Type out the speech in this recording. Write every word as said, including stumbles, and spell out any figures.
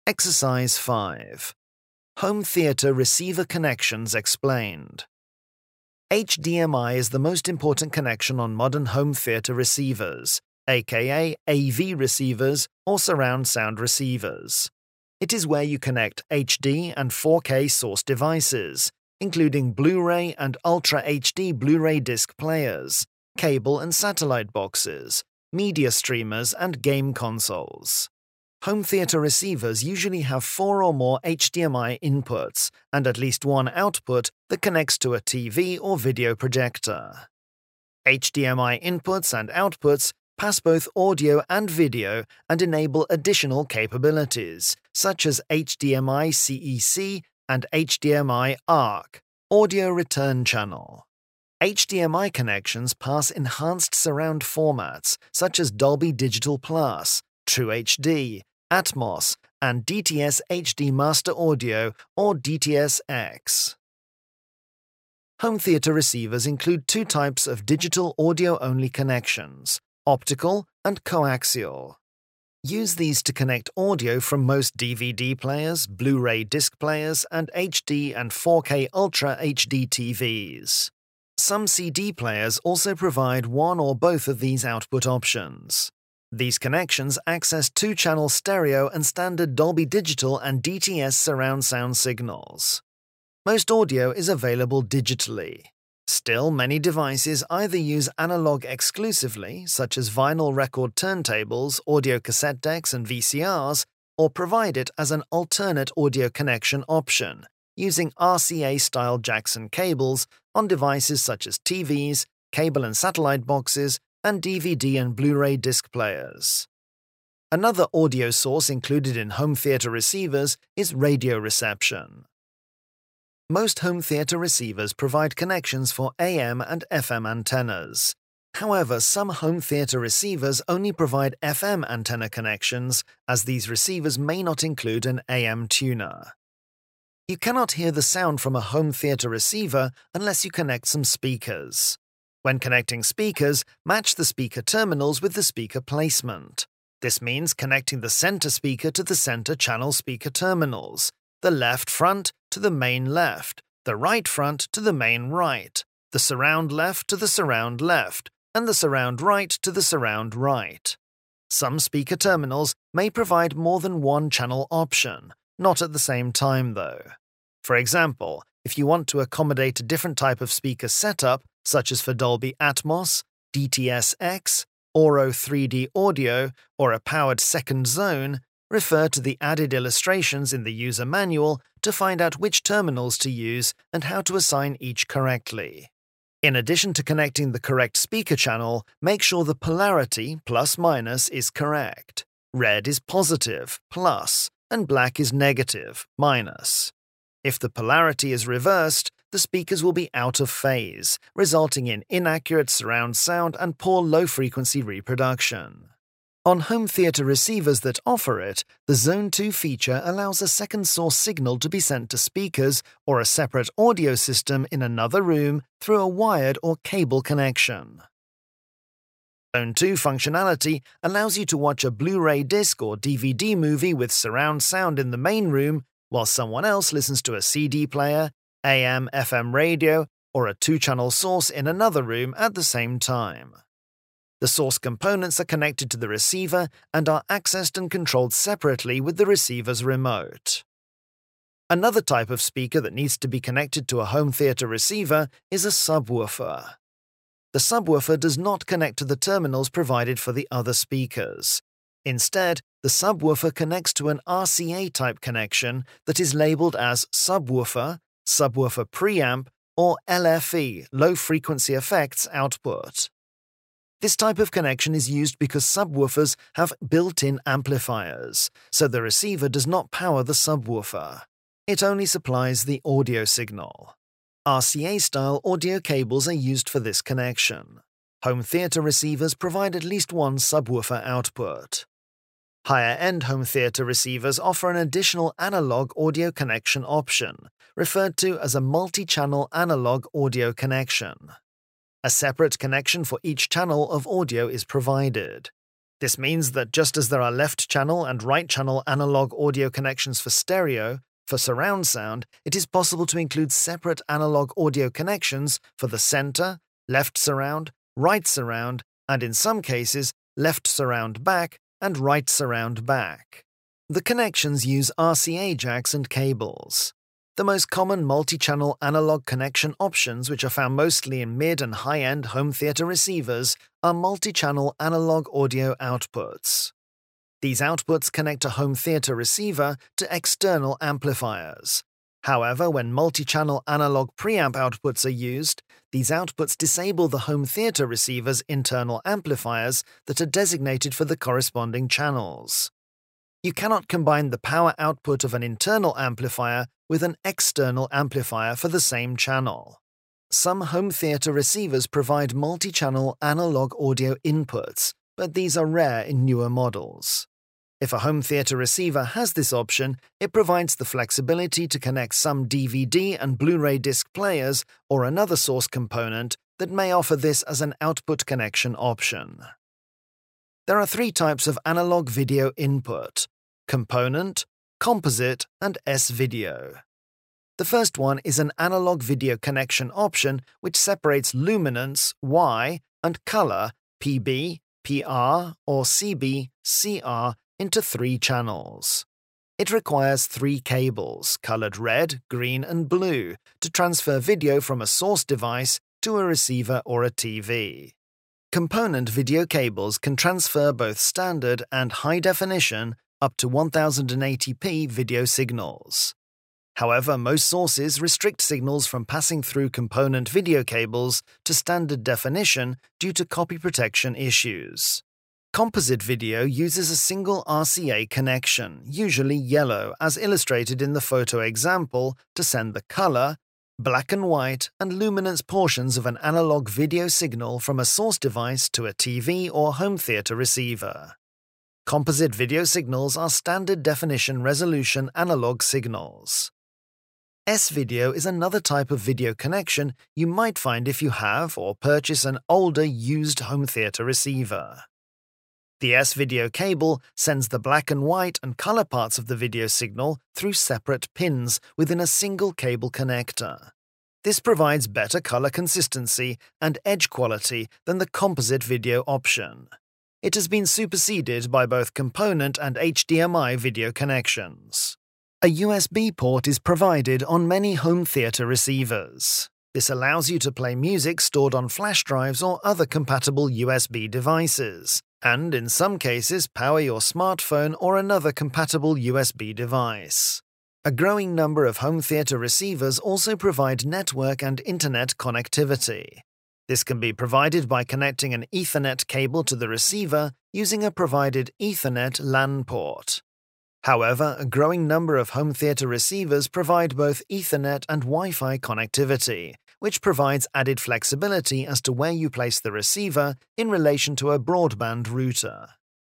Exercise five. Home theater receiver connections explained. H D M I is the most important connection on modern home theater receivers, aka A V receivers or surround sound receivers. It is where you connect H D and four K source devices, including Blu-ray and Ultra H D Blu-ray disc players, cable and satellite boxes, media streamers, and game consoles. Home theater receivers usually have four or more H D M I inputs and at least one output that connects to a T V or video projector. H D M I inputs and outputs pass both audio and video and enable additional capabilities, such as H D M I C E C and H D M I A R C, Audio Return Channel. H D M I connections pass enhanced surround formats such as Dolby Digital Plus, True H D, Atmos, and D T S H D Master Audio or D T S X. Home theater receivers include two types of digital audio-only connections, optical and coaxial. Use these to connect audio from most D V D players, Blu-ray disc players, and H D and four K Ultra H D T Vs. Some C D players also provide one or both of these output options. These connections access two-channel stereo and standard Dolby Digital and D T S surround sound signals. Most audio is available digitally. Still, many devices either use analog exclusively, such as vinyl record turntables, audio cassette decks, and V C Rs, or provide it as an alternate audio connection option, using R C A-style Jackson cables on devices such as T Vs, cable and satellite boxes, and D V D and Blu-ray disc players. Another audio source included in home theater receivers is radio reception. Most home theater receivers provide connections for A M and F M antennas. However, some home theater receivers only provide F M antenna connections, as these receivers may not include an A M tuner. You cannot hear the sound from a home theater receiver unless you connect some speakers. When connecting speakers, match the speaker terminals with the speaker placement. This means connecting the center speaker to the center channel speaker terminals, the left front to the main left, the right front to the main right, the surround left to the surround left, and the surround right to the surround right. Some speaker terminals may provide more than one channel option, not at the same time though. For example, if you want to accommodate a different type of speaker setup, such as for Dolby Atmos, D T S X, Auro three D audio, or a powered second zone, refer to the added illustrations in the user manual to find out which terminals to use and how to assign each correctly. In addition to connecting the correct speaker channel, make sure the polarity, plus minus, is correct. Red is positive, plus, and black is negative, minus. If the polarity is reversed, the speakers will be out of phase, resulting in inaccurate surround sound and poor low-frequency reproduction. On home theater receivers that offer it, the Zone two feature allows a second source signal to be sent to speakers or a separate audio system in another room through a wired or cable connection. Zone two functionality allows you to watch a Blu-ray disc or D V D movie with surround sound in the main room while someone else listens to a C D player, A M F M radio, or a two-channel source in another room at the same time. The source components are connected to the receiver and are accessed and controlled separately with the receiver's remote. Another type of speaker that needs to be connected to a home theater receiver is a subwoofer. The subwoofer does not connect to the terminals provided for the other speakers. Instead, the subwoofer connects to an R C A-type connection that is labeled as subwoofer, subwoofer preamp, or L F E, low-frequency effects output. This type of connection is used because subwoofers have built-in amplifiers, so the receiver does not power the subwoofer. It only supplies the audio signal. R C A-style audio cables are used for this connection. Home theater receivers provide at least one subwoofer output. Higher-end home theater receivers offer an additional analog audio connection option, referred to as a multi-channel analog audio connection. A separate connection for each channel of audio is provided. This means that just as there are left-channel and right-channel analog audio connections for stereo, for surround sound, it is possible to include separate analog audio connections for the center, left surround, right surround, and in some cases, left surround back and right surround back. The connections use R C A jacks and cables. The most common multi-channel analog connection options, which are found mostly in mid- and high-end home theater receivers, are multi-channel analog audio outputs. These outputs connect a home theater receiver to external amplifiers. However, when multi-channel analog preamp outputs are used, these outputs disable the home theater receiver's internal amplifiers that are designated for the corresponding channels. You cannot combine the power output of an internal amplifier with an external amplifier for the same channel. Some home theater receivers provide multi-channel analog audio inputs, but these are rare in newer models. If a home theater receiver has this option, it provides the flexibility to connect some D V D and Blu-ray disc players or another source component that may offer this as an output connection option. There are three types of analog video input: component, composite, and S-video. The first one is an analog video connection option which separates luminance, Y, and color, P B, P R, or C B, C R, into three channels. It requires three cables, colored red, green, and blue, to transfer video from a source device to a receiver or a T V. Component video cables can transfer both standard and high definition up to ten eighty p video signals. However, most sources restrict signals from passing through component video cables to standard definition due to copy protection issues. Composite video uses a single R C A connection, usually yellow, as illustrated in the photo example, to send the color, black and white, and luminance portions of an analog video signal from a source device to a T V or home theater receiver. Composite video signals are standard definition resolution analog signals. S-video is another type of video connection you might find if you have or purchase an older used home theater receiver. The S-video cable sends the black and white and color parts of the video signal through separate pins within a single cable connector. This provides better color consistency and edge quality than the composite video option. It has been superseded by both component and H D M I video connections. A U S B port is provided on many home theater receivers. This allows you to play music stored on flash drives or other compatible U S B devices, and in some cases power your smartphone or another compatible U S B device. A growing number of home theater receivers also provide network and internet connectivity. This can be provided by connecting an Ethernet cable to the receiver using a provided Ethernet LAN port. However, a growing number of home theater receivers provide both Ethernet and Wi-Fi connectivity, which provides added flexibility as to where you place the receiver in relation to a broadband router.